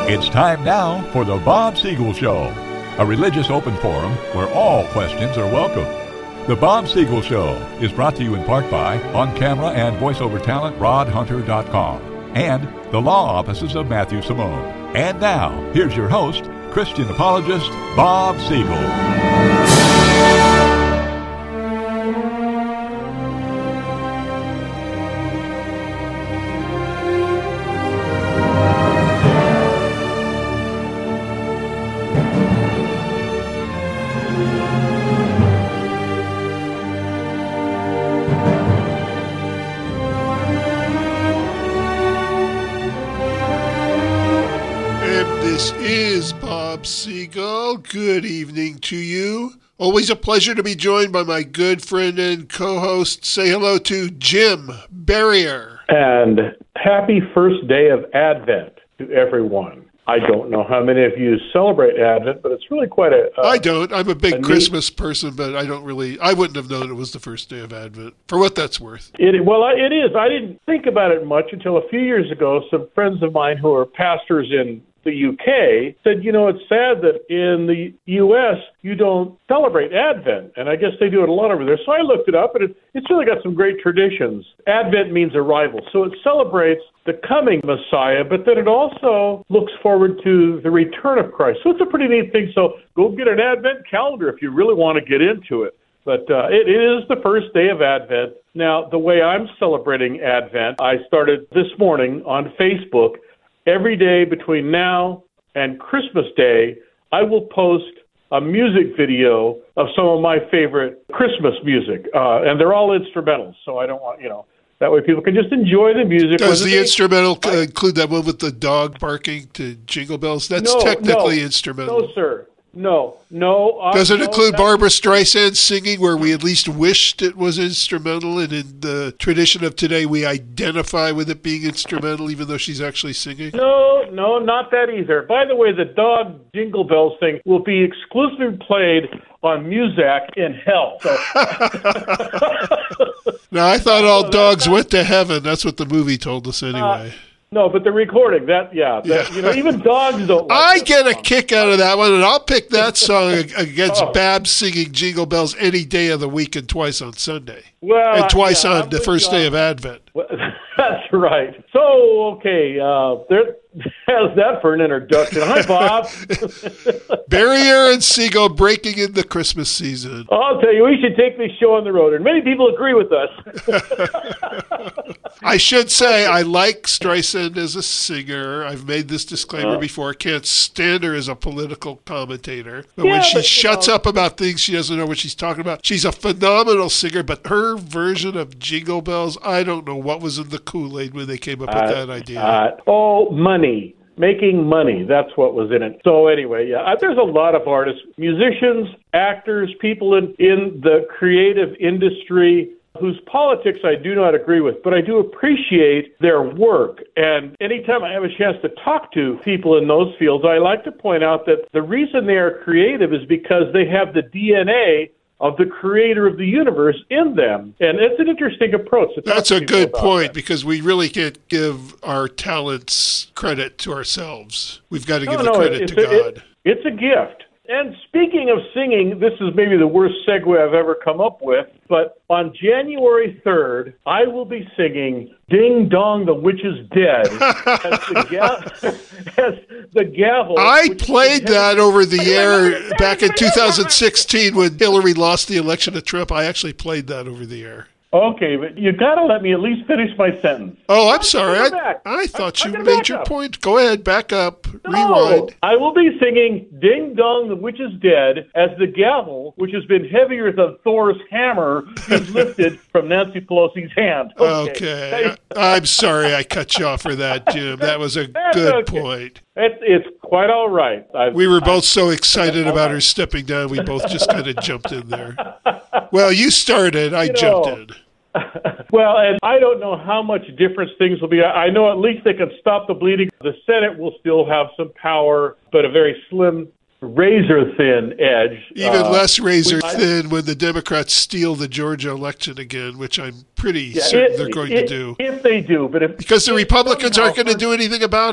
It's time now for the Bob Siegel Show, a religious open forum where all questions are welcome. The Bob Siegel Show is brought to you in part by on-camera and voiceover talent RodHunter.com and the law offices of Matthew Simone. And now, here's your host, Christian apologist Bob Siegel. Siegel, good evening to you. Always a pleasure to be joined by my good friend and co-host. Say hello to Jim Barrier. And happy first day of Advent to everyone. I don't know how many of you celebrate Advent, but it's really quite a... I don't. I'm a big Christmas person, but I wouldn't have known it was the first day of Advent, for what that's worth. It is. I didn't think about it much until a few years ago. Some friends of mine who are pastors in the UK said, it's sad that in the US you don't celebrate Advent, and I guess they do it a lot over there. So I looked it up, and it's really got some great traditions. Advent means arrival, so it celebrates the coming Messiah, but then it also looks forward to the return of Christ. So it's a pretty neat thing. So go get an Advent calendar if you really want to get into it. But it is the first day of Advent. Now, the way I'm celebrating Advent, I started this morning on Facebook. Every day between now and Christmas Day, I will post a music video of some of my favorite Christmas music, and they're all instrumentals, so I don't want, that way people can just enjoy the music. Does the instrumental include that one with the dog barking to Jingle Bells? That's technically instrumental. No, sir. No. Does it include Barbra Streisand singing where we at least wished it was instrumental, and in the tradition of today we identify with it being instrumental even though she's actually singing? No, not that either. By the way, the dog Jingle Bells thing will be exclusively played on Muzak in hell. So. Now, I thought all dogs went to heaven. That's what the movie told us anyway. No, but the recording, even dogs don't like I get a kick out of that one, and I'll pick that song against Babs singing Jingle Bells any day of the week and twice on Sunday. Well, and twice on the first day of Advent. Well, that's right. So, okay, how's that for an introduction? Hi, Bob. Barrier and Siegel breaking in the Christmas season. I'll tell you, we should take this show on the road, and many people agree with us. I should say I like Streisand as a singer. I've made this disclaimer before. Can't stand her as a political commentator. But when she shuts up about things she doesn't know what she's talking about, she's a phenomenal singer. But her version of Jingle Bells, I don't know what was in the Kool-Aid when they came up with that idea. Money. Making money. That's what was in it. So anyway, there's a lot of artists, musicians, actors, people in the creative industry whose politics I do not agree with, but I do appreciate their work. And anytime I have a chance to talk to people in those fields, I like to point out that the reason they are creative is because they have the DNA of the creator of the universe in them. And it's an interesting approach. That's a good point, because we really can't give our talents credit to ourselves. We've got to give the credit to God. It's a gift. And speaking of singing, this is maybe the worst segue I've ever come up with, but on January 3rd, I will be singing Ding Dong, the Witch is Dead as the gavel. I played that over the air back in 2016 when Hillary lost the election to Trump. I actually played that over the air. Okay, but you got to let me at least finish my sentence. Oh, I'm sorry. I thought you made your point. Go ahead, back up, rewind. I will be singing Ding Dong, the Witch is Dead as the gavel, which has been heavier than Thor's hammer, is lifted from Nancy Pelosi's hand. Okay. I'm sorry I cut you off for that, Jim. That was a good point. It's quite all right. We were both so excited about her stepping down, we both just kind of jumped in there. Well, you started. I jumped in. Well, and I don't know how much difference things will be. I know at least they can stop the bleeding. The Senate will still have some power, but a very slim, razor-thin edge. Even less razor-thin when the Democrats steal the Georgia election again, which I'm pretty certain they're going to do. If they do. But because the Republicans aren't going to do anything about it.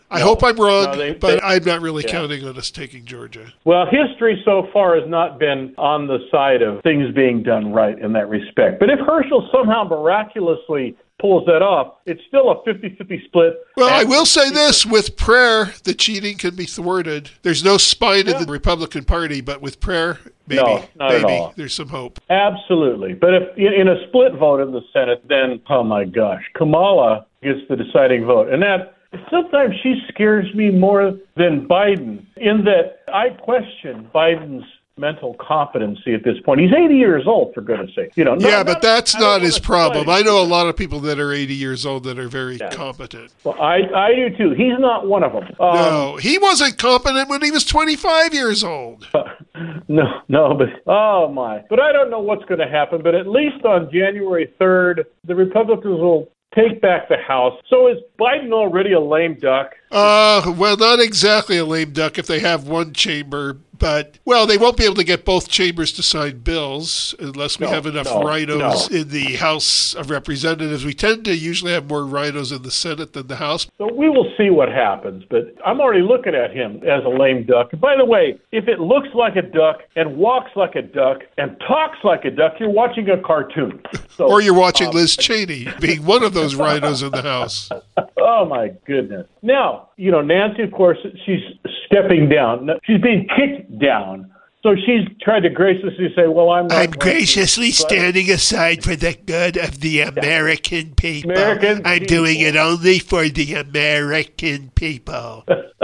I hope I'm wrong, No, but I'm not really counting on us taking Georgia. Well, history so far has not been on the side of things being done right in that respect. But if Herschel somehow miraculously pulls that off, it's still a 50-50 split. Well, I will say this, with prayer, the cheating can be thwarted. There's no spine in the Republican Party, but with prayer, maybe, No, not at all. there's some hope. Absolutely. But if in a split vote in the Senate, then, oh my gosh, Kamala gets the deciding vote. And that sometimes she scares me more than Biden, in that I question Biden's mental competency at this point. He's 80 years old, for goodness sake. But that's not his problem. I know a lot of people that are 80 years old that are very competent. Well, I do too. He's not one of them. No, he wasn't competent when he was 25 years old. No, but oh my. But I don't know what's going to happen, but at least on January 3rd, the Republicans will take back the House. So is Biden already a lame duck? Well, not exactly a lame duck if they have one chamber, but, well, they won't be able to get both chambers to sign bills unless we have enough rhinos in the House of Representatives. We tend to usually have more rhinos in the Senate than the House. So we will see what happens, but I'm already looking at him as a lame duck. By the way, if it looks like a duck and walks like a duck and talks like a duck, you're watching a cartoon. So, or you're watching Liz Cheney being one of those rhinos in the House. Oh, my goodness. Now, Nancy, of course, she's stepping down. She's being kicked down. So she's tried to graciously say, well, I'm graciously standing aside for the good of the American people. I'm doing it only for the American people.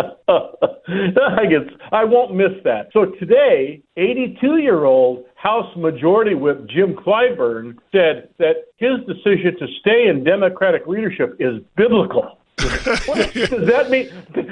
I won't miss that. So today, 82-year-old House Majority Whip Jim Clyburn said that his decision to stay in Democratic leadership is biblical. What does that mean?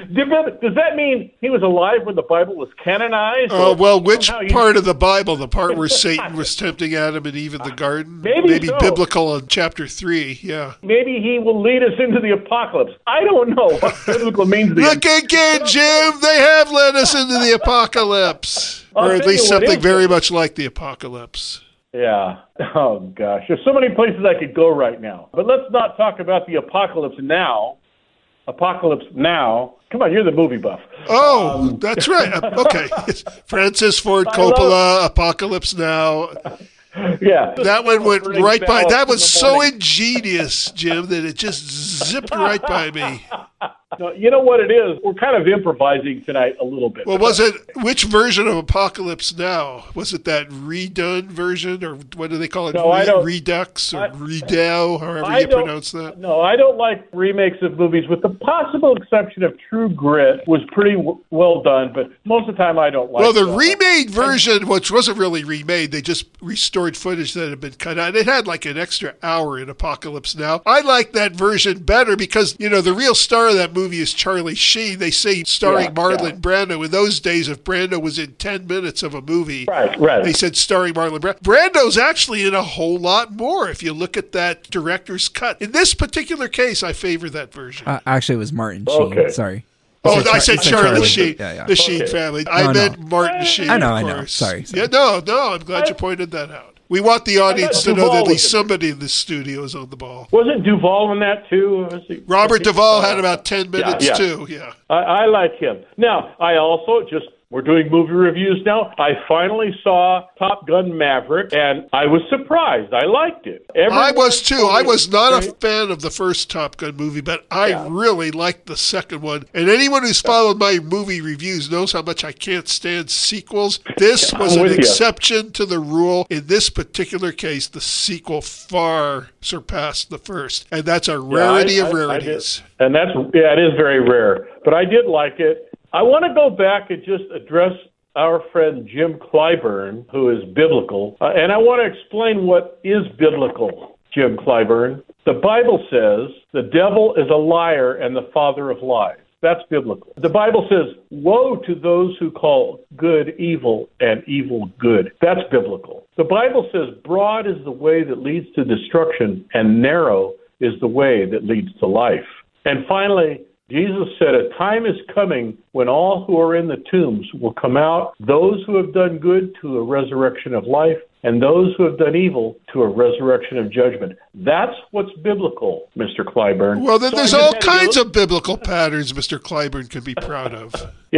Does that mean he was alive when the Bible was canonized? Well, which part of the Bible? The part where Satan was tempting Adam and Eve in the garden? Maybe so. Biblical in chapter 3, yeah. Maybe he will lead us into the apocalypse. I don't know what biblical means. Look again, Jim. They have led us into the apocalypse. Or at least something very much like the apocalypse. Yeah. Oh, gosh. There's so many places I could go right now. But let's not talk about the apocalypse now. Apocalypse Now. Come on, you're the movie buff. Oh, that's right. Okay. Francis Ford Coppola, Apocalypse Now. Yeah. That one went right by. That was so ingenious, Jim, that it just zipped right by me. No, you know what it is? We're kind of improvising tonight a little bit. Well, was it, which version of Apocalypse Now? Was it that redone version, or what do they call it? No, I don't. Redux or Redow, however you pronounce that? No, I don't like remakes of movies, with the possible exception of True Grit, was pretty well done, but most of the time I don't like it. Well, the remade version, which wasn't really remade, they just restored footage that had been cut out. It had like an extra hour in Apocalypse Now. I like that version better because, the real star of that movie is Charlie Sheen. They say starring Marlon Brando. In those days, if Brando was in 10 minutes of a movie, right. They said starring Marlon Brando. Brando's actually in a whole lot more if you look at that director's cut. In this particular case, I favor that version. Actually, it was Martin Sheen. Sorry. I said Charlie Sheen, yeah. the Sheen family. I meant Martin Sheen, I know. Sorry. Yeah, no, I'm glad you pointed that out. We want the audience to know that at least somebody in this studio is on the ball. Wasn't Duvall in that too? Robert Duvall had about 10 minutes too, yeah. I like him. Now, I also we're doing movie reviews now. I finally saw Top Gun Maverick, and I was surprised. I liked it. I was too. I was not a fan of the first Top Gun movie, but I really liked the second one. And anyone who's followed my movie reviews knows how much I can't stand sequels. This was an exception to the rule. In this particular case, the sequel far surpassed the first. And that's a rarity of rarities. And it is very rare. But I did like it. I want to go back and just address our friend Jim Clyburn, who is biblical. And I want to explain what is biblical, Jim Clyburn. The Bible says the devil is a liar and the father of lies. That's biblical. The Bible says, woe to those who call good evil and evil good. That's biblical. The Bible says, broad is the way that leads to destruction and narrow is the way that leads to life. And finally, Jesus said, a time is coming when all who are in the tombs will come out, those who have done good to a resurrection of life, and those who have done evil to a resurrection of judgment. That's what's biblical, Mr. Clyburn. Well, then there's all kinds of biblical patterns Mr. Clyburn could be proud of.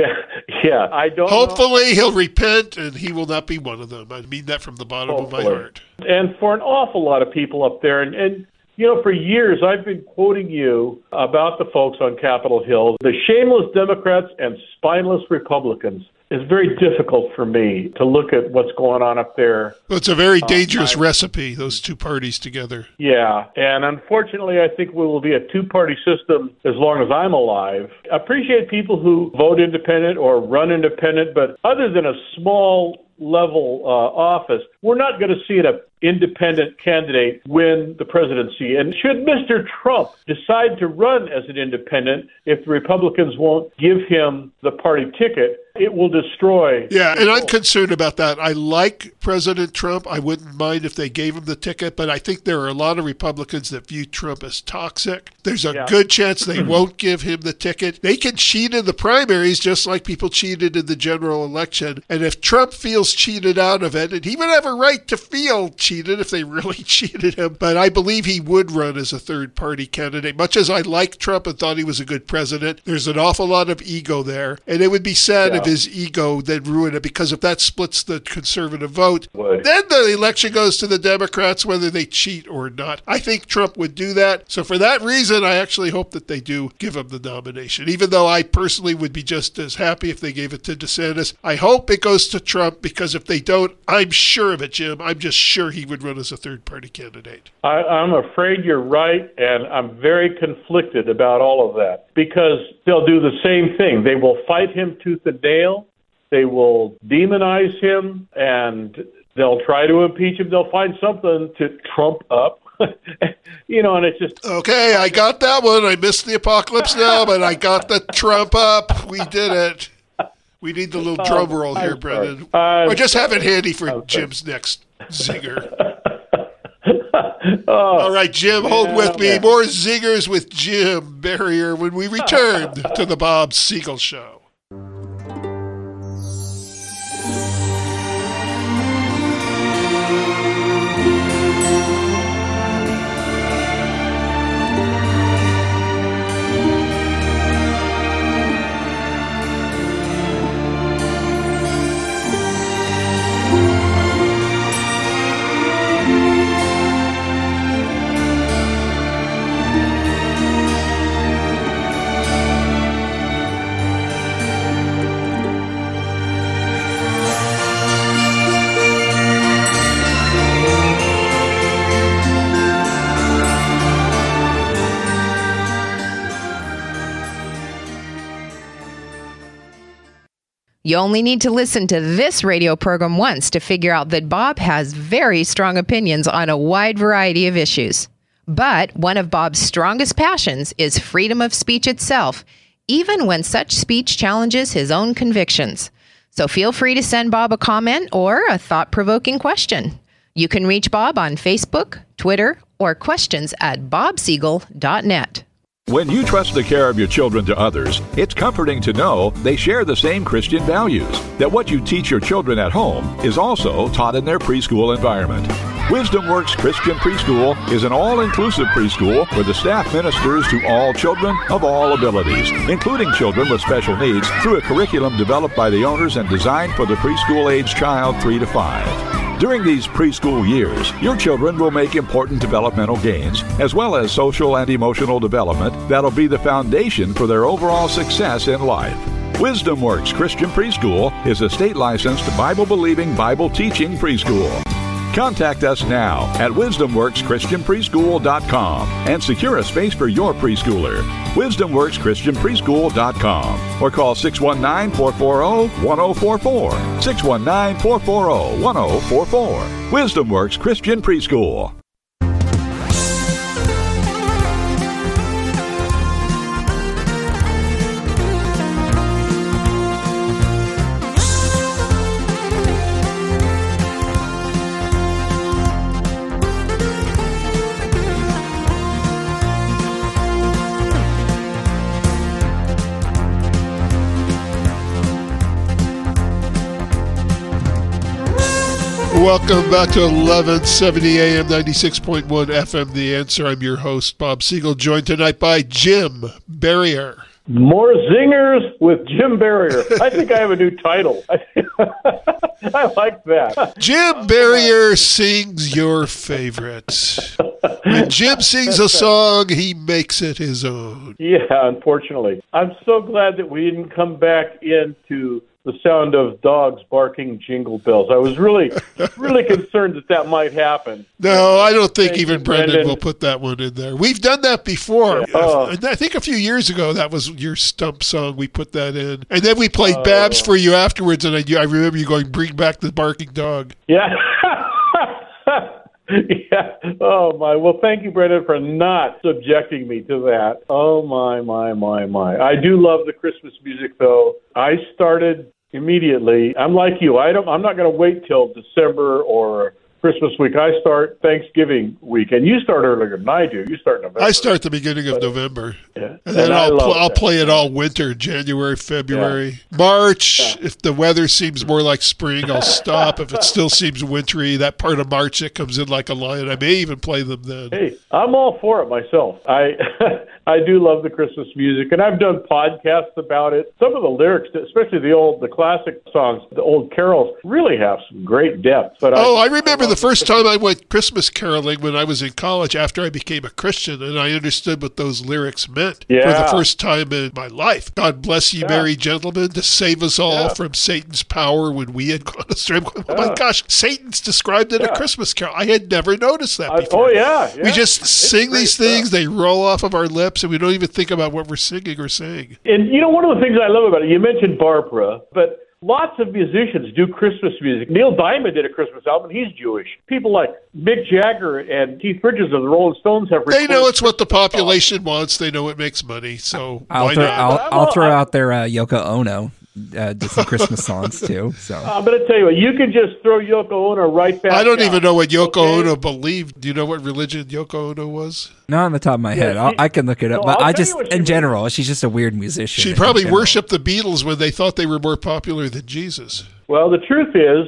Yeah, I don't Hopefully he'll repent, and he will not be one of them. I mean that from the bottom of my heart. And for an awful lot of people up there, and you know, for years I've been quoting you about the folks on Capitol Hill, the shameless Democrats and spineless Republicans. It's very difficult for me to look at what's going on up there. Well, it's a very dangerous recipe, those two parties together. Yeah, and unfortunately, I think we will be a two-party system as long as I'm alive. I appreciate people who vote independent or run independent, but other than a small level office, we're not going to see an independent candidate win the presidency. And should Mr. Trump decide to run as an independent, if the Republicans won't give him the party ticket, it will destroy. Yeah, and I'm concerned about that. I like President Trump. I wouldn't mind if they gave him the ticket, but I think there are a lot of Republicans that view Trump as toxic. There's a good chance they won't give him the ticket. They can cheat in the primaries just like people cheated in the general election. And if Trump feels cheated out of it, and he would have a right to feel cheated if they really cheated him, but I believe he would run as a third-party candidate. Much as I like Trump and thought he was a good president, there's an awful lot of ego there, and it would be sad if his ego then ruined it, because if that splits the conservative vote, then the election goes to the Democrats whether they cheat or not. I think Trump would do that. So for that reason, I actually hope that they do give him the nomination, even though I personally would be just as happy if they gave it to DeSantis. I hope it goes to Trump, because if they don't, I'm sure of it, Jim. I'm just sure he would run as a third-party candidate. I'm afraid you're right, and I'm very conflicted about all of that, because they'll do the same thing. They will fight him tooth and nail. They will demonize him, and they'll try to impeach him. They'll find something to trump up. You know, and it's just... Okay, I got that one. I missed the apocalypse now, but I got the Trump up. We did it. We need the little drum roll here, Brendan. Or just have it handy for Jim's next zinger. All right, Jim, hold with me. More zingers with Jim Barrier when we return to the Bob Siegel Show. You only need to listen to this radio program once to figure out that Bob has very strong opinions on a wide variety of issues. But one of Bob's strongest passions is freedom of speech itself, even when such speech challenges his own convictions. So feel free to send Bob a comment or a thought-provoking question. You can reach Bob on Facebook, Twitter, or questions@bobsiegel.net. When you trust the care of your children to others, it's comforting to know they share the same Christian values, that what you teach your children at home is also taught in their preschool environment. Wisdom Works Christian Preschool is an all-inclusive preschool where the staff ministers to all children of all abilities, including children with special needs, through a curriculum developed by the owners and designed for the preschool-age child 3 to 5. During these preschool years, your children will make important developmental gains, as well as social and emotional development that'll be the foundation for their overall success in life. Wisdom Works Christian Preschool is a state-licensed, Bible-believing, Bible-teaching preschool. Contact us now at wisdomworkschristianpreschool.com and secure a space for your preschooler. wisdomworkschristianpreschool.com or call 619-440-1044. 619-440-1044. Wisdom Works Christian Preschool. welcome back to 1170 AM, 96.1 FM, The Answer. I'm your host, Bob Siegel, joined tonight by Jim Barrier. More zingers with Jim Barrier. I think I have a new title. I like that. Jim Barrier sings your favorite. When Jim sings a song, he makes it his own. Yeah, unfortunately. I'm so glad that we didn't come back into the sound of dogs barking jingle bells. I was really concerned that might happen. No, I don't think even Brendan will put that one in there. We've done that before. I think a few years ago, that was your stump song. We put that in. And then we played Babs for you afterwards, and I remember you going, bring back the barking dog. Yeah. Yeah. Oh, my. Well, thank you, Brendan, for not subjecting me to that. Oh, my. I do love the Christmas music, though. I started immediately. I'm like you. I'm not going to wait till December or Christmas week. I start Thanksgiving week, and you start earlier than I do. You start November. I start the beginning of November. Yeah. And then I'll play it all winter, January, February. Yeah. March, if the weather seems more like spring, I'll stop. If it still seems wintry, that part of March that comes in like a lion, I may even play them then. Hey, I'm all for it myself. I do love the Christmas music, and I've done podcasts about it. Some of the lyrics, especially the classic songs, the old carols, really have some great depth. But I remember the first time I went Christmas caroling when I was in college after I became a Christian, and I understood what those lyrics meant for the first time in my life. God bless ye, merry gentlemen, to save us all from Satan's power when we had gone astray. Oh my gosh, Satan's described in a Christmas carol. I had never noticed that before. We just sing these things, they roll off of our lips, and we don't even think about what we're singing or saying. And one of the things I love about it, you mentioned Barbara, but lots of musicians do Christmas music. Neil Diamond did a Christmas album. He's Jewish. People like Mick Jagger and Keith Richards of the Rolling Stones have recorded. They know it's what the population wants. They know it makes money. So I'll throw out there Yoko Ono. Did some Christmas songs too. So I'm going to tell you what, you can just throw Yoko Ono right back. I don't even know what Yoko Ono believed. Do you know what religion Yoko Ono was? Not on the top of my head. I can look it up. But in general, she's just a weird musician. She probably worshipped the Beatles when they thought they were more popular than Jesus. Well, the truth is,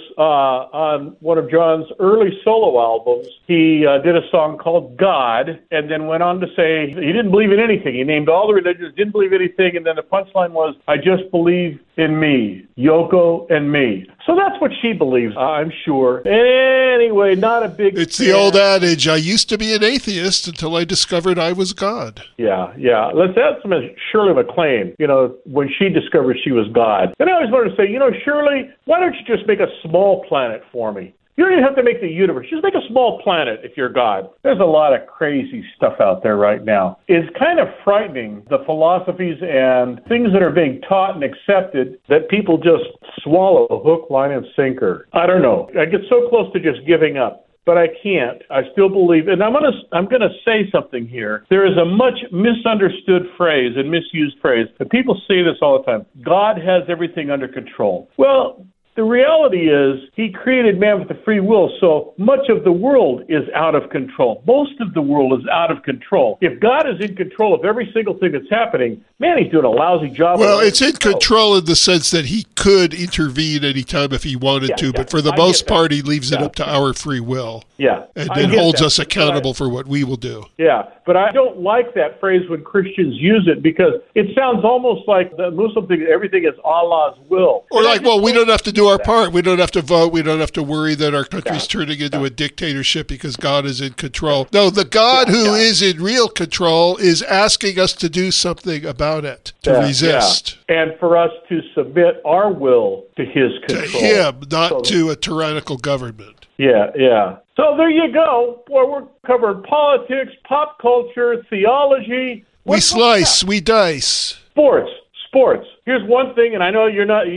on one of John's early solo albums, he did a song called God, and then went on to say he didn't believe in anything. He named all the religions, didn't believe anything, and then the punchline was, I just believe in me, Yoko and me. So that's what she believes, I'm sure. Anyway, not a big It's the old adage, I used to be an atheist until I discovered I was God. Yeah. Let's add some Shirley MacLaine, when she discovered she was God. And I always wanted to say, Shirley, why don't you just make a small planet for me? You don't even have to make the universe. Just make a small planet if you're God. There's a lot of crazy stuff out there right now. It's kind of frightening, the philosophies and things that are being taught and accepted that people just swallow hook, line, and sinker. I don't know. I get so close to just giving up. But I can't. I still believe, and I'm gonna say something here. There is a much misunderstood phrase and misused phrase, and people say this all the time. God has everything under control. Well, the reality is he created man with a free will, so much of the world is out of control. Most of the world is out of control. If God is in control of every single thing that's happening, man, he's doing a lousy job. Well, it's in control in the sense that he could intervene anytime if he wanted to, but for the most part, he leaves it up to our free will. Yeah. And then holds us accountable for what we will do. Yeah, but I don't like that phrase when Christians use it because it sounds almost like the Muslim thing, everything is Allah's will. Or like, well, we don't have to do our part. We don't have to vote. We don't have to worry that our country's turning into a dictatorship because God is in control. No, the God who is in real control is asking us to do something about it, to resist. Yeah. And for us to submit our will to his control. To him, not to a tyrannical government. Yeah. So there you go. Boy, we're covering politics, pop culture, theology. We slice, we dice. Sports. Here's one thing, and I know you're not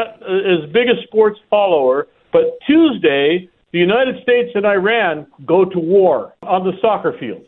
as big a sports follower, but Tuesday, the United States and Iran go to war on the soccer field.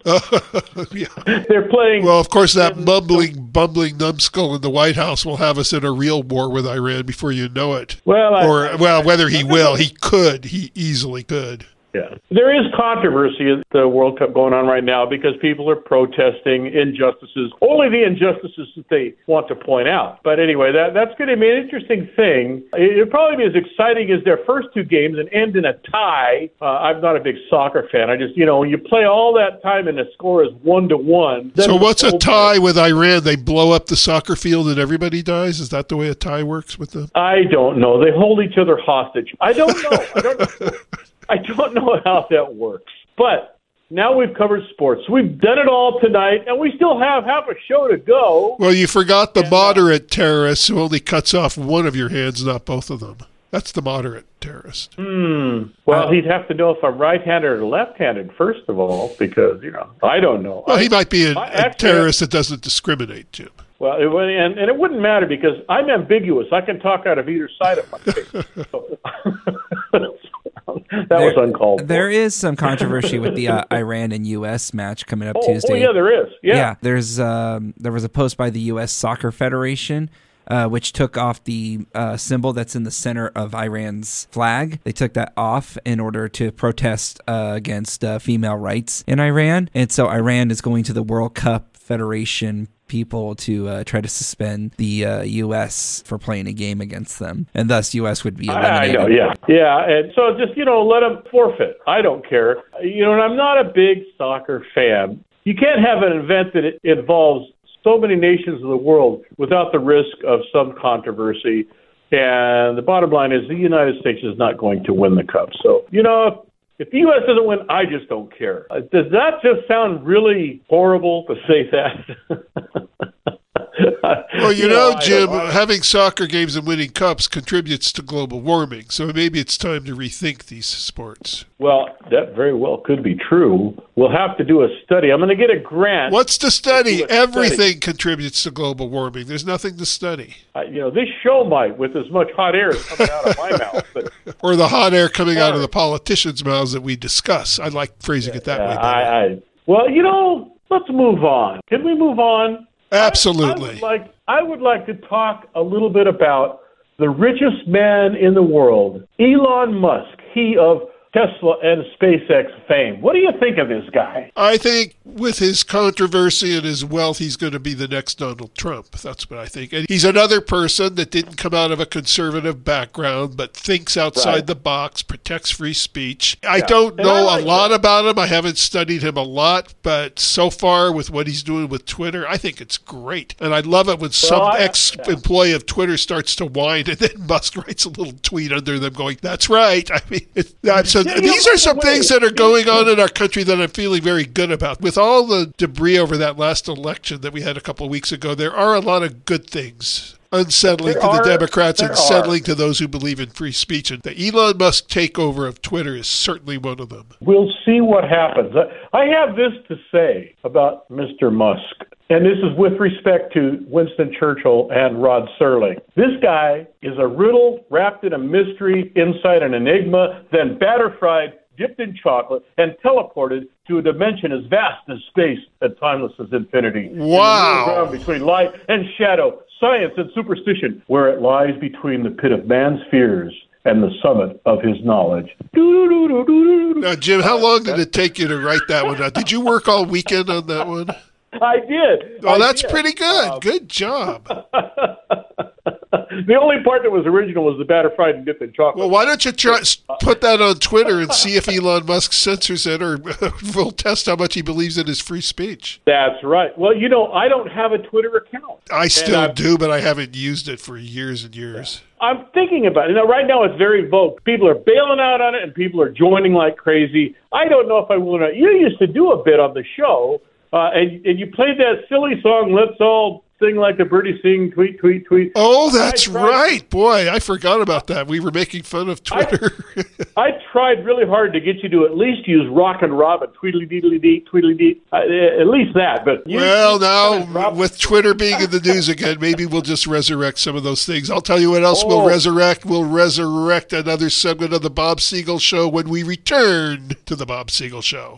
Yeah. They're playing. Well, of course, that bumbling numbskull in the White House will have us in a real war with Iran before you know it. Well, whether he will, he could. He easily could. Yeah. There is controversy at the World Cup going on right now because people are protesting injustices, only the injustices that they want to point out. But anyway, that's going to be an interesting thing. It'll probably be as exciting as their first two games and end in a tie. I'm not a big soccer fan. I just, when you play all that time and the score is 1-1. So what's a tie with Iran? They blow up the soccer field and everybody dies? Is that the way a tie works with them? I don't know. They hold each other hostage. I don't know. I don't know how that works. But now we've covered sports. We've done it all tonight, and we still have half a show to go. Well, you forgot the moderate terrorist who only cuts off one of your hands, not both of them. That's the moderate terrorist. Well, he'd have to know if I'm right-handed or left-handed, first of all, because, I don't know. Well, he might be a terrorist that doesn't discriminate, Jim. Well, it wouldn't matter because I'm ambiguous. I can talk out of either side of my face. That was uncalled for. There is some controversy with the Iran and U.S. match coming up Tuesday. Oh, yeah, there is. Yeah. There was a post by the U.S. Soccer Federation which took off the symbol that's in the center of Iran's flag. They took that off in order to protest against female rights in Iran. And so Iran is going to the World Cup Federation people to try to suspend the U.S. for playing a game against them. And thus, U.S. would be eliminated. I know, yeah. Yeah, and so just, let them forfeit. I don't care. And I'm not a big soccer fan. You can't have an event that involves so many nations of the world without the risk of some controversy. And the bottom line is the United States is not going to win the Cup. So, if the U.S. doesn't win, I just don't care. Does that just sound really horrible to say that? Well, Jim, having soccer games and winning cups contributes to global warming, so maybe it's time to rethink these sports. Well, that very well could be true. We'll have to do a study. I'm going to get a grant. What's to study? Everything contributes to global warming. There's nothing to study. This show might, with as much hot air coming out of my mouth. But, or the hot air coming out of the politicians' mouths that we discuss. I like phrasing it that way. Well, let's move on. Can we move on? Absolutely. I would like to talk a little bit about the richest man in the world, Elon Musk, he of Tesla and SpaceX fame. What do you think of this guy? I think with his controversy and his wealth, he's going to be the next Donald Trump. That's what I think. And he's another person that didn't come out of a conservative background, but thinks outside the box, protects free speech. I don't know a lot about him. I haven't studied him a lot, but so far with what he's doing with Twitter, I think it's great. And I love it when some ex-employee of Twitter starts to whine, and then Musk writes a little tweet under them going, that's right. I mean, these are some things that are going on in our country that I'm feeling very good about. With all the debris over that last election that we had a couple of weeks ago, there are a lot of good things. Unsettling to the Democrats and settling to those who believe in free speech. And the Elon Musk takeover of Twitter is certainly one of them. We'll see what happens. I have this to say about Mr. Musk, and this is with respect to Winston Churchill and Rod Serling. This guy is a riddle wrapped in a mystery, inside an enigma, then batter-fried, dipped in chocolate, and teleported to a dimension as vast as space and timeless as infinity. Wow. In the middle ground between light and shadow, science and superstition, where it lies between the pit of man's fears and the summit of his knowledge. Now, Jim, how long did it take you to write that one out? Did you work all weekend on that one? I did. Oh, that's pretty good. Good job. The only part that was original was the batter fried and dipped in chocolate. Well, why don't you put that on Twitter and see if Elon Musk censors it, or we'll test how much he believes in his free speech. That's right. Well, I don't have a Twitter account. I still do, but I haven't used it for years and years. I'm thinking about it. Right now it's very vogue. People are bailing out on it, and people are joining like crazy. I don't know if I will or not. You used to do a bit on the show, and you played that silly song, Let's All Sing Like the Birdies Sing, Tweet, Tweet, Tweet. Oh, that's right. Boy, I forgot about that. We were making fun of Twitter. I tried really hard to get you to at least use Rock and Robin, tweedly-deedly-dee, tweedly-dee, at least that. But now, with Twitter being in the news again, maybe we'll just resurrect some of those things. I'll tell you what else we'll resurrect. We'll resurrect another segment of the Bob Siegel Show when we return to the Bob Siegel Show.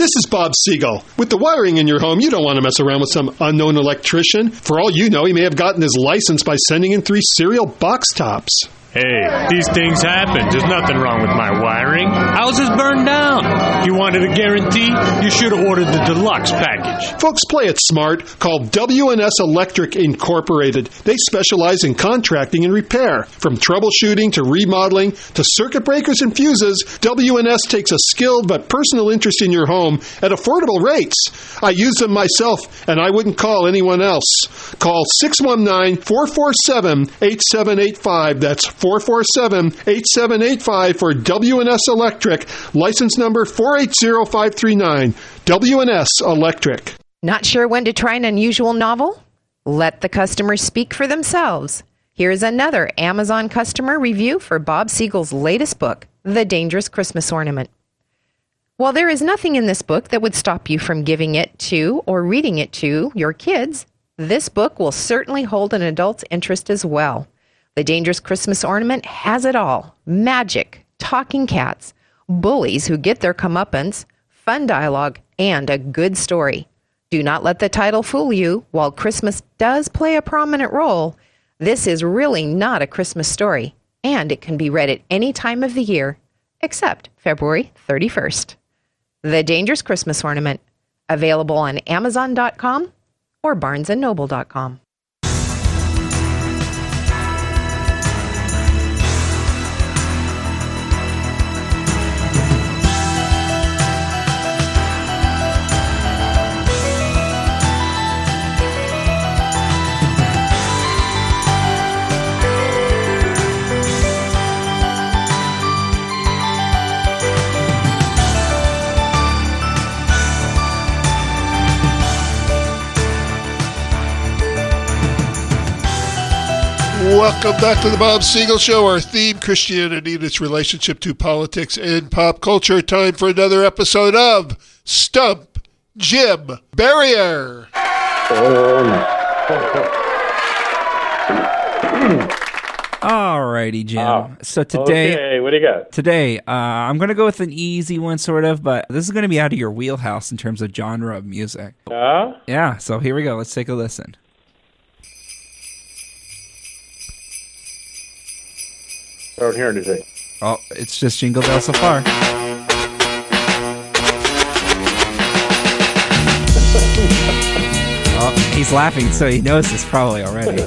This is Bob Siegel. With the wiring in your home, you don't want to mess around with some unknown electrician. For all you know, he may have gotten his license by sending in 3 cereal box tops. Hey, these things happen. There's nothing wrong with my wiring. Ours is burned down. You wanted a guarantee? You should have ordered the deluxe package. Folks, play it smart. Call W&S Electric Incorporated. They specialize in contracting and repair. From troubleshooting to remodeling to circuit breakers and fuses, W&S takes a skilled but personal interest in your home at affordable rates. I use them myself, and I wouldn't call anyone else. Call 619-447-8785. That's 447-8785 for W&S Electric, license number 480539. W&S Electric. Not sure when to try an unusual novel? Let the customers speak for themselves. Here's another Amazon customer review for Bob Siegel's latest book, The Dangerous Christmas Ornament. While there is nothing in this book that would stop you from giving it to or reading it to your kids, this book will certainly hold an adult's interest as well. The Dangerous Christmas Ornament has it all. Magic, talking cats, bullies who get their comeuppance, fun dialogue, and a good story. Do not let the title fool you. While Christmas does play a prominent role, this is really not a Christmas story, and it can be read at any time of the year, except February 31st. The Dangerous Christmas Ornament, available on Amazon.com or BarnesandNoble.com. Welcome back to the Bob Siegel Show. Our theme, Christianity and its relationship to politics and pop culture. Time for another episode of Stump Jim Barrier. Alrighty, Jim. So today, okay, what do you got? Today, I'm going to go with an easy one, sort of, but this is going to be out of your wheelhouse in terms of genre of music. Yeah, so here we go. Let's take a listen. I don't hear anything. Oh, it's just Jingle Bells so far. Oh, he's laughing, so he knows this probably already.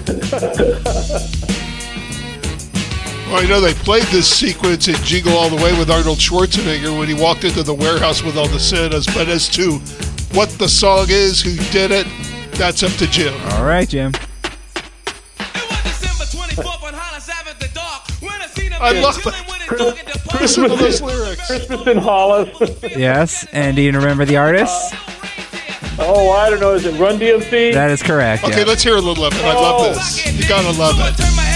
Well, I know they played this sequence in Jingle All the Way with Arnold Schwarzenegger when he walked into the warehouse with all the Santas, but as to what the song is, who did it, that's up to Jim. All right, Jim. I love it. Listen to those lyrics. Christmas in Hollis. Yes, and do you remember the artist? Oh, I don't know. Is it Run DMC? That is correct. Okay, let's hear a little of it. I love this. You gotta love it.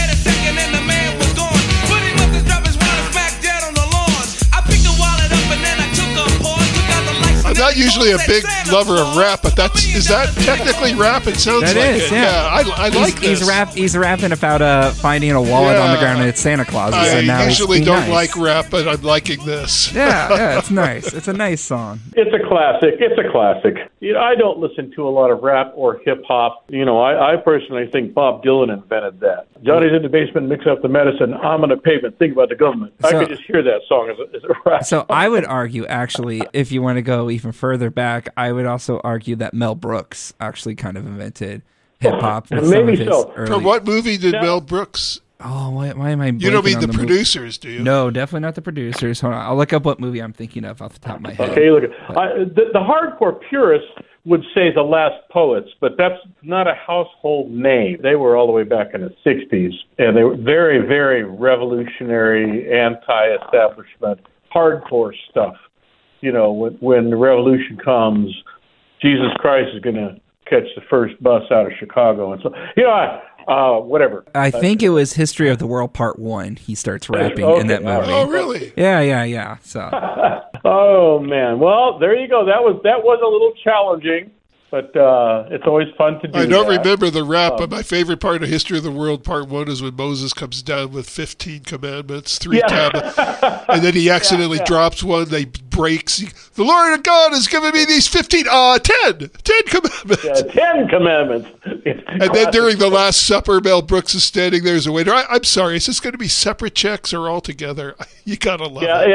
I'm not usually a big lover of rap, but is that technically rap? It sounds that like is, it. Yeah, I like this. He's rapping about finding a wallet on the ground and it's Santa Claus. I usually don't nice. like rap, but I'm liking this. Yeah, it's nice. It's a nice song. It's a classic. You know, I don't listen to a lot of rap or hip hop. You know, I personally think Bob Dylan invented that. Johnny's in the basement, mix up the medicine. I'm on the pavement, think about the government. I could just hear that song as a rap. So I would argue, actually, if you want to go even further back, I would also argue that Mel Brooks actually kind of invented hip hop. Maybe so. For what movie did Mel Brooks? Oh, why am I? You don't mean the producers, do you? No, definitely not the producers. Hold on, I'll look up what movie I'm thinking of off the top of my head. Okay, look. The hardcore purists would say The Last Poets, but that's not a household name. They were all the way back in the 60s, and they were very, very revolutionary, anti-establishment, hardcore stuff. You know, when the revolution comes, Jesus Christ is going to catch the first bus out of Chicago. And so, you know, whatever. I think it was History of the World Part 1. He starts rapping in that movie. Oh, really? Yeah. So. Oh, man. Well, there you go. That was a little challenging. But it's always fun to do. I don't that. remember the rap, but my favorite part of History of the World Part 1 is when Moses comes down with 15 commandments, 3 tablets, and then he accidentally drops one, they breaks. The Lord God has given me these 10 commandments. Yeah, 10 commandments. And then during the Last Supper, Mel Brooks is standing there as a waiter. I'm sorry, is this going to be separate checks or all together? You got to love it.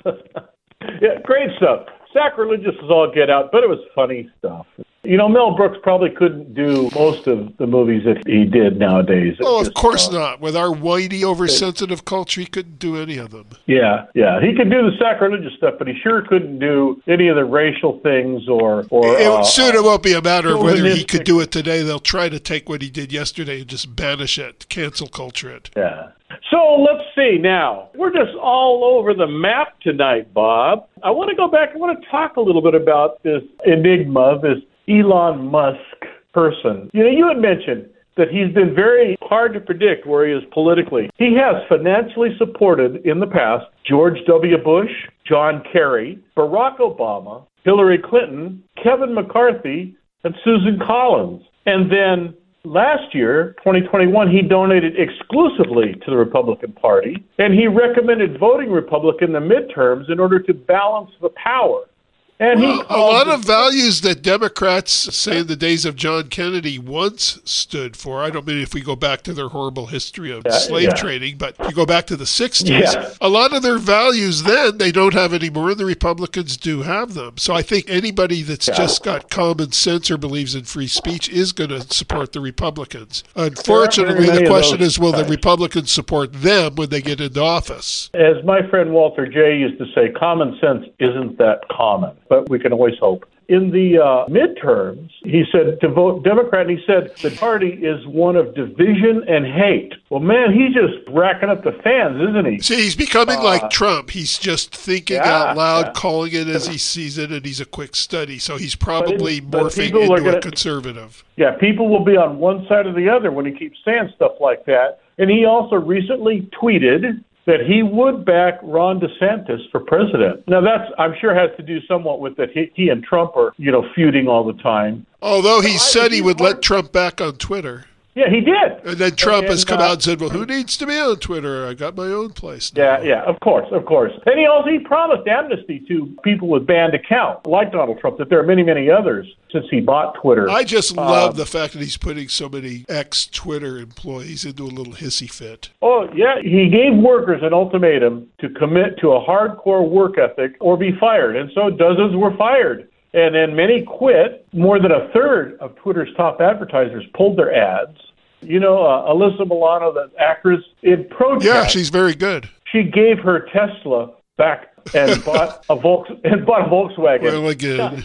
Yeah, great stuff. Sacrilegious as all get out, but it was funny stuff. You know, Mel Brooks probably couldn't do most of the movies that he did nowadays. Oh, of course not. With our whiny, oversensitive culture, he couldn't do any of them. Yeah. He could do the sacrilegious stuff, but he sure couldn't do any of the racial things or soon it won't be a matter of whether he could do it today. They'll try to take what he did yesterday and just banish it, cancel culture it. Yeah. So let's see now. We're just all over the map tonight, Bob. I want to go back. I want to talk a little bit about this enigma, this Elon Musk person. You know, you had mentioned that he's been very hard to predict where he is politically. He has financially supported in the past George W. Bush, John Kerry, Barack Obama, Hillary Clinton, Kevin McCarthy, and Susan Collins. And then last year, 2021, he donated exclusively to the Republican Party, and he recommended voting Republican in the midterms in order to balance the power. And a lot of values that Democrats, say in the days of John Kennedy, once stood for. I don't mean if we go back to their horrible history of slave trading, but you go back to the 60s, a lot of their values then, they don't have anymore, and the Republicans do have them. So I think anybody that's just got common sense or believes in free speech is going to support the Republicans. Unfortunately, the question is, will the Republicans support them when they get into office? As my friend Walter Jay used to say, common sense isn't that common. But we can always hope. In the midterms, he said to vote Democrat, and he said the party is one of division and hate. Well, man, he's just racking up the fans, isn't he? See, he's becoming like Trump. He's just thinking out loud, calling it as he sees it, and he's a quick study. So he's probably morphing into a conservative. Yeah, people will be on one side or the other when he keeps saying stuff like that. And he also recently tweeted that he would back Ron DeSantis for president. Now, that's, I'm sure, has to do somewhat with that he and Trump are, feuding all the time. Although he said he would let Trump back on Twitter. Yeah, he did. And then Trump has come out and said, well, who needs to be on Twitter? I got my own place now. Yeah, of course. And he promised amnesty to people with banned accounts, like Donald Trump, that there are many, many others since he bought Twitter. I just love the fact that he's putting so many ex-Twitter employees into a little hissy fit. Oh, yeah. He gave workers an ultimatum to commit to a hardcore work ethic or be fired, and so dozens were fired. And then many quit. More than a third of Twitter's top advertisers pulled their ads. You know, Alyssa Milano, the actress, in protest. Yeah, she's very good. She gave her Tesla back and bought a Volkswagen. Well, again.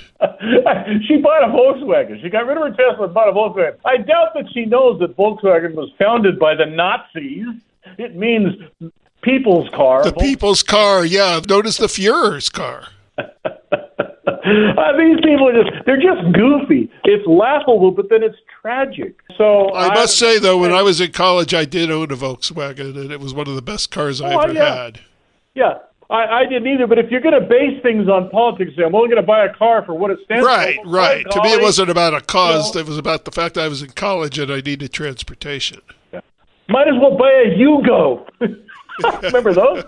She bought a Volkswagen. She got rid of her Tesla and bought a Volkswagen. I doubt that she knows that Volkswagen was founded by the Nazis. It means people's car. The people's car, yeah. Notice the Führer's car. These people they're just goofy. It's laughable, but then it's tragic. So I must say, though, when I was in college, I did own a Volkswagen, and it was one of the best cars I ever had. Yeah, I didn't either, but if you're going to base things on politics, I'm only going to buy a car for what it stands for. Right. To me, it wasn't about a cause. It was about the fact that I was in college and I needed transportation. Yeah. Might as well buy a Yugo. Remember those?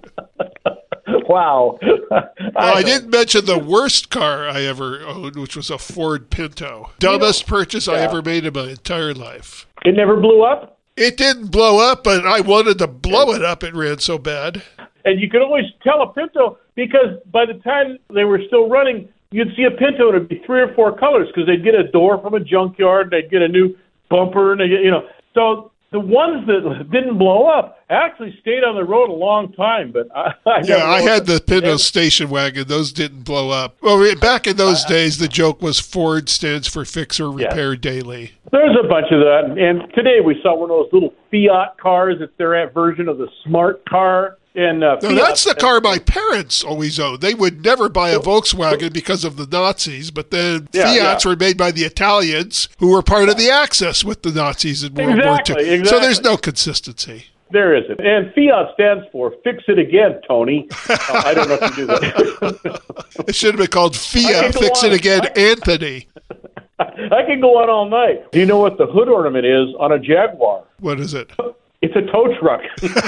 Wow. I didn't mention the worst car I ever owned, which was a Ford Pinto. Dumbest purchase I ever made in my entire life. It never blew up? It didn't blow up, but I wanted to blow it up. It ran so bad. And you could always tell a Pinto because by the time they were still running, you'd see a Pinto and it'd be 3 or 4 colors because they'd get a door from a junkyard, they'd get a new bumper, and so the ones that didn't blow up actually stayed on the road a long time. But I had the Pinto station wagon. Those didn't blow up. Well, back in those days, the joke was Ford stands for Fix or Repair Daily. There's a bunch of that. And today we saw one of those little Fiat cars. It's their version of the smart car. And that's the car my parents always owned. They would never buy a Volkswagen because of the Nazis, but then Fiats were made by the Italians who were part of the Axis with the Nazis in World War II. Exactly. So there's no consistency. There isn't. And Fiat stands for Fix It Again, Tony. I don't know if you do that. It should have been called Fiat Fix It Again, Anthony. I can go on all night. Do you know what the hood ornament is on a Jaguar? What is it? It's a tow truck.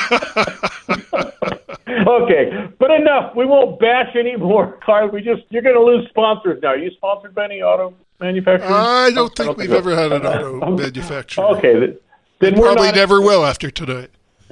Okay, but enough. We won't bash any more cars. You're going to lose sponsors now. Are you sponsored by any auto manufacturer? I don't think we've ever had an auto manufacturer. Okay, then we're probably not, never will after tonight.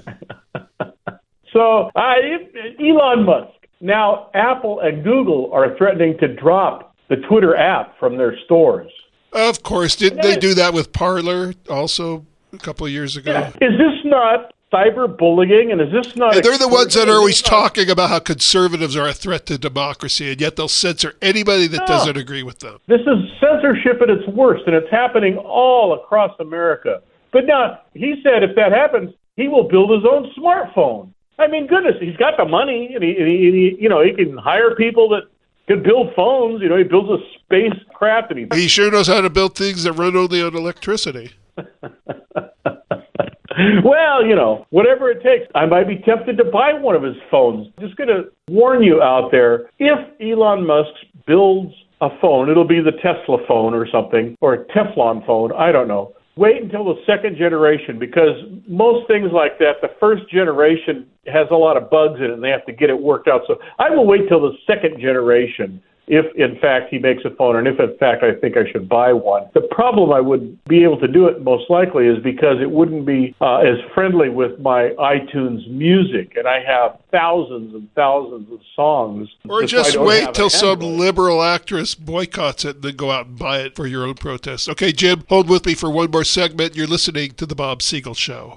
So, Elon Musk. Now, Apple and Google are threatening to drop the Twitter app from their stores. Of course. Didn't they do that with Parler also a couple of years ago? Yeah. Is this not cyberbullying? And is this not... And they're the ones that are always talking about how conservatives are a threat to democracy, and yet they'll censor anybody that doesn't agree with them. This is censorship at its worst, and it's happening all across America. But now, he said if that happens, he will build his own smartphone. I mean, goodness, he's got the money, and he can hire people that can build phones. He builds a spacecraft, and he sure knows how to build things that run only on electricity. Well, whatever it takes. I might be tempted to buy one of his phones. Just going to warn you out there, if Elon Musk builds a phone, it'll be the Tesla phone or something, or a Teflon phone, I don't know. Wait until the second generation, because most things like that, the first generation has a lot of bugs in it, and they have to get it worked out. So I will wait till the second generation, if, in fact, he makes a phone, and if, in fact, I think I should buy one. The problem I wouldn't be able to do it, most likely, is because it wouldn't be as friendly with my iTunes music, and I have thousands and thousands of songs. Or just wait till some liberal actress boycotts it and then go out and buy it for your own protest. Okay, Jim, hold with me for one more segment. You're listening to The Bob Siegel Show.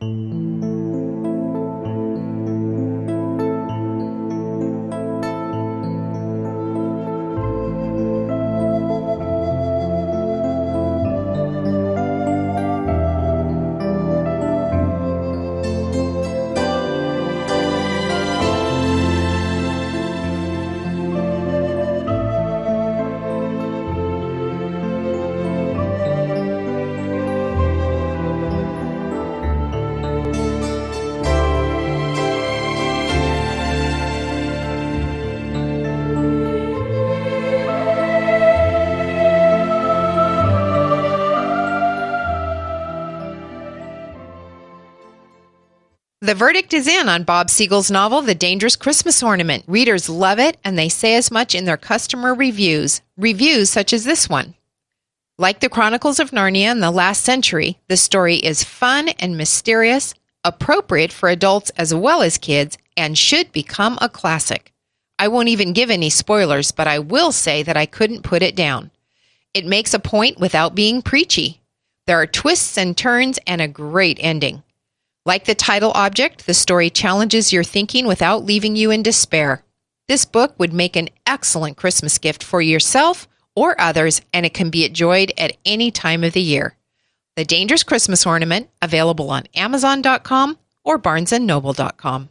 The verdict is in on Bob Siegel's novel, The Dangerous Christmas Ornament. Readers love it, and they say as much in their customer reviews. Reviews such as this one. Like the Chronicles of Narnia in the last century, the story is fun and mysterious, appropriate for adults as well as kids, and should become a classic. I won't even give any spoilers, but I will say that I couldn't put it down. It makes a point without being preachy. There are twists and turns and a great ending. Like the title object, the story challenges your thinking without leaving you in despair. This book would make an excellent Christmas gift for yourself or others, and it can be enjoyed at any time of the year. The Dangerous Christmas Ornament, available on Amazon.com or BarnesandNoble.com.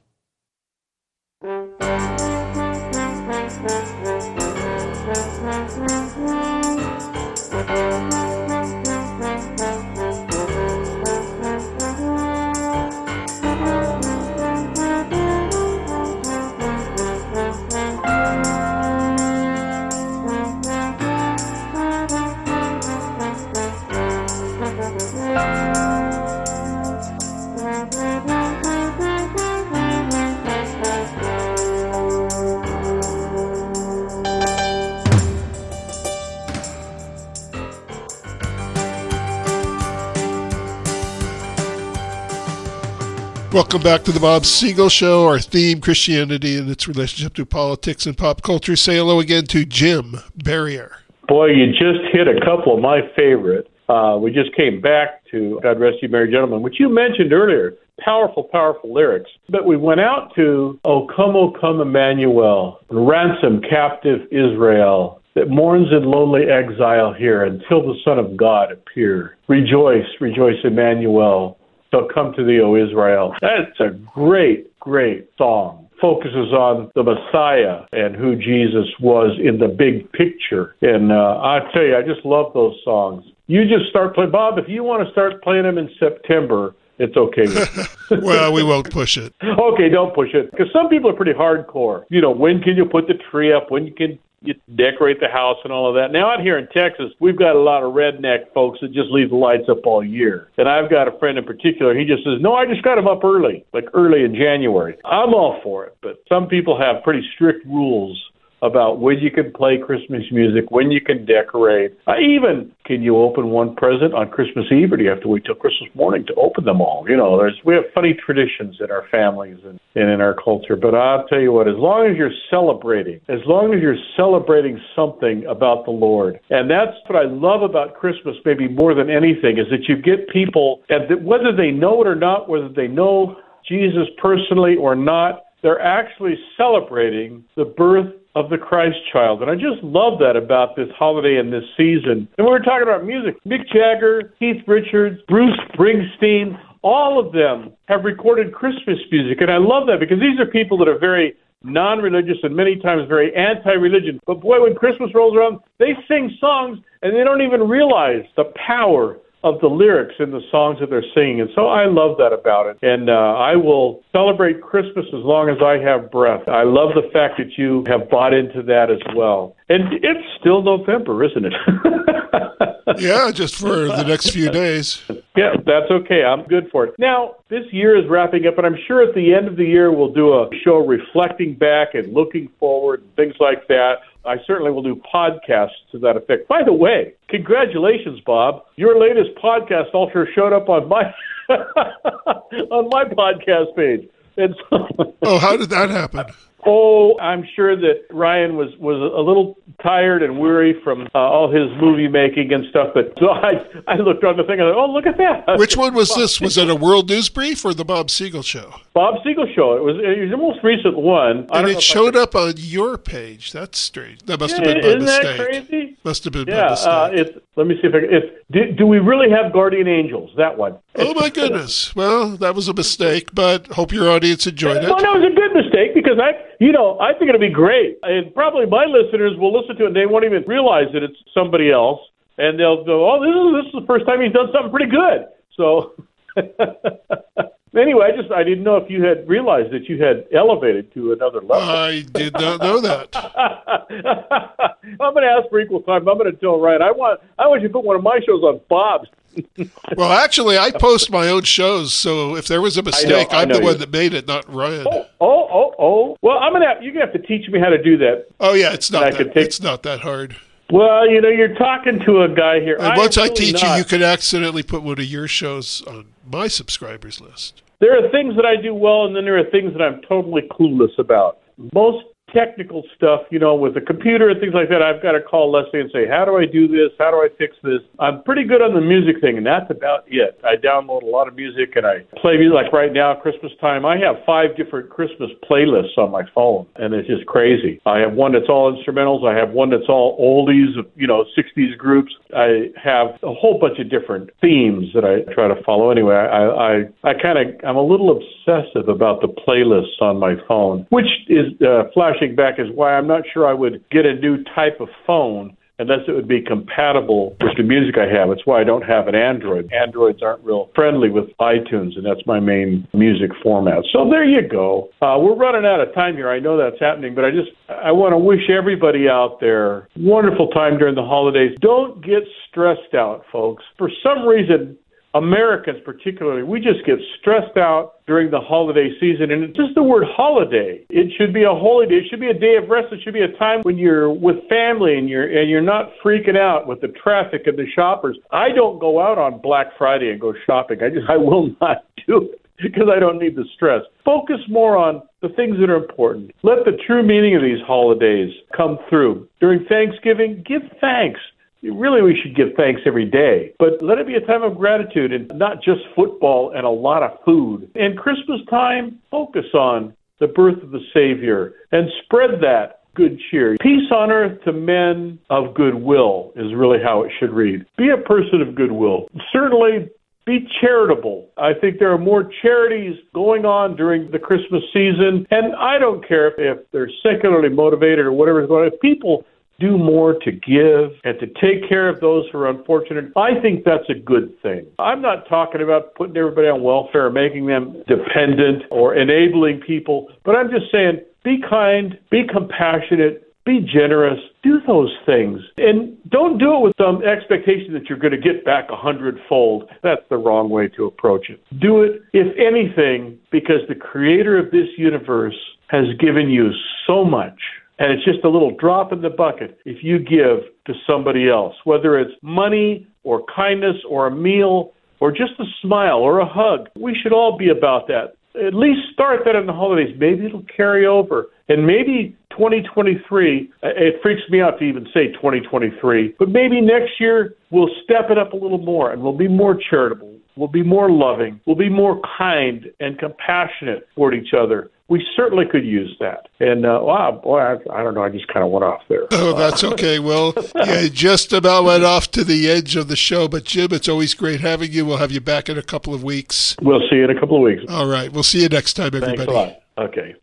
Welcome back to the Bob Siegel Show. Our theme, Christianity and its relationship to politics and pop culture. Say hello again to Jim Barrier. Boy, you just hit a couple of my favorite. We just came back to God Rest You Merry Gentlemen, which you mentioned earlier. Powerful, powerful lyrics. But we went out to O come, Emmanuel, ransom captive Israel, that mourns in lonely exile here until the Son of God appear. Rejoice, rejoice, Emmanuel. So come to thee, O Israel. That's a great, great song. Focuses on the Messiah and who Jesus was in the big picture. And I tell you, I just love those songs. You just start playing. Bob, if you want to start playing them in September, it's okay with me. Well, we won't push it. Okay, don't push it. Because some people are pretty hardcore. When can you put the tree up? When can you decorate the house and all of that. Now, out here in Texas, we've got a lot of redneck folks that just leave the lights up all year. And I've got a friend in particular, he just says, no, I just got them up early, like early in January. I'm all for it, but some people have pretty strict rules about when you can play Christmas music, when you can decorate. Even, can you open one present on Christmas Eve, or do you have to wait till Christmas morning to open them all? You know, we have funny traditions in our families and in our culture. But I'll tell you what, as long as you're celebrating something about the Lord, and that's what I love about Christmas maybe more than anything, is that you get people, and whether they know it or not, whether they know Jesus personally or not, they're actually celebrating the birth of the Christ child. And I just love that about this holiday and this season. And we were talking about music. Mick Jagger, Keith Richards, Bruce Springsteen, all of them have recorded Christmas music. And I love that because these are people that are very non-religious and many times very anti-religion. But boy, when Christmas rolls around, they sing songs and they don't even realize the power of the lyrics in the songs that they're singing. And so I love that about it. And I will celebrate Christmas as long as I have breath. I love the fact that you have bought into that as well. And it's still November, isn't it? Yeah, just for the next few days. Yeah, that's okay. I'm good for it. Now, this year is wrapping up, and I'm sure at the end of the year we'll do a show reflecting back and looking forward and things like that. I certainly will do podcasts to that effect. By the way, congratulations, Bob. Your latest podcast also showed up on my on my podcast page. And so, oh, how did that happen? Oh, I'm sure that Ryan was a little tired and weary from all his movie making and stuff. But so I looked on the thing and I thought, oh, look at that. Which one was this? Was it a World News Brief or the Bob Siegel Show? Bob Siegel Show. It was the most recent one. And it showed up on your page. That's strange. That must have been by isn't mistake. Isn't that crazy? Must have been by mistake. Let me see if do we really have Guardian Angels? That one. Oh, my goodness. Well, that was a mistake, but hope your audience enjoyed it. Well, that was a good mistake because I think it'll be great. And probably my listeners will listen to it and they won't even realize that it's somebody else. And they'll go, oh, this is the first time he's done something pretty good. So anyway, I didn't know if you had realized that you had elevated to another level. I did not know that. I'm going to ask for equal time. I'm going to tell Ryan, I want you to put one of my shows on Bob's. Well, actually, I post my own shows, so if there was a mistake, I'm the one that made it, not Ryan. Oh. Well, you're going to have to teach me how to do that. Oh, yeah, it's not that hard. Well, you're talking to a guy here. And once I teach you can accidentally put one of your shows on my subscribers list. There are things that I do well, and then there are things that I'm totally clueless about. Most technical stuff, with the computer and things like that, I've got to call Leslie and say, how do I do this? How do I fix this? I'm pretty good on the music thing, and that's about it. I download a lot of music, and I play music. Like right now, Christmas time, I have 5 different Christmas playlists on my phone, and it's just crazy. I have one that's all instrumentals. I have one that's all oldies, 60s groups. I have a whole bunch of different themes that I try to follow. Anyway, I'm a little obsessive about the playlists on my phone, which is flashing back is why I'm not sure I would get a new type of phone unless it would be compatible with the music I have. It's why I don't have an Android. Androids aren't real friendly with iTunes, and that's my main music format. So there you go. We're running out of time here. I know that's happening, but I want to wish everybody out there wonderful time during the holidays. Don't get stressed out, folks. For some reason, Americans particularly, we just get stressed out during the holiday season. And it's just the word holiday. It should be a holy day. It should be a day of rest. It should be a time when you're with family and you're not freaking out with the traffic and the shoppers. I don't go out on Black Friday and go shopping. I will not do it because I don't need the stress. Focus more on the things that are important. Let the true meaning of these holidays come through. During Thanksgiving, give thanks. Really, we should give thanks every day, but let it be a time of gratitude and not just football and a lot of food. And Christmas time, focus on the birth of the Savior and spread that good cheer. Peace on earth to men of goodwill is really how it should read. Be a person of goodwill. Certainly, be charitable. I think there are more charities going on during the Christmas season, and I don't care if they're secularly motivated or whatever is going on. If people do more to give and to take care of those who are unfortunate, I think that's a good thing. I'm not talking about putting everybody on welfare or making them dependent or enabling people, but I'm just saying be kind, be compassionate, be generous, do those things. And don't do it with some expectation that you're going to get back 100-fold. That's the wrong way to approach it. Do it, if anything, because the creator of this universe has given you so much. And it's just a little drop in the bucket if you give to somebody else, whether it's money or kindness or a meal or just a smile or a hug. We should all be about that. At least start that in the holidays. Maybe it'll carry over. And maybe 2023, it freaks me out to even say 2023, but maybe next year we'll step it up a little more and we'll be more charitable. We'll be more loving. We'll be more kind and compassionate toward each other. We certainly could use that. And, wow, boy, I don't know. I just kind of went off there. Oh, that's okay. Well, yeah, just about went off to the edge of the show. But, Jim, it's always great having you. We'll have you back in a couple of weeks. We'll see you in a couple of weeks. All right. We'll see you next time, everybody. Thanks a lot. Okay.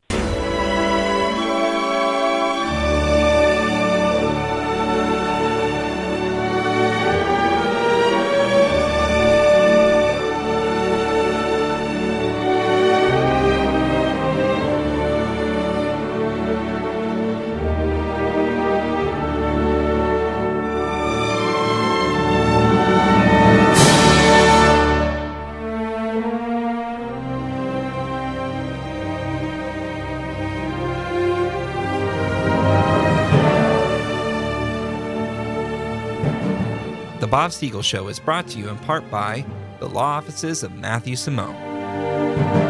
The Bob Siegel Show is brought to you in part by the law offices of Matthew Simone.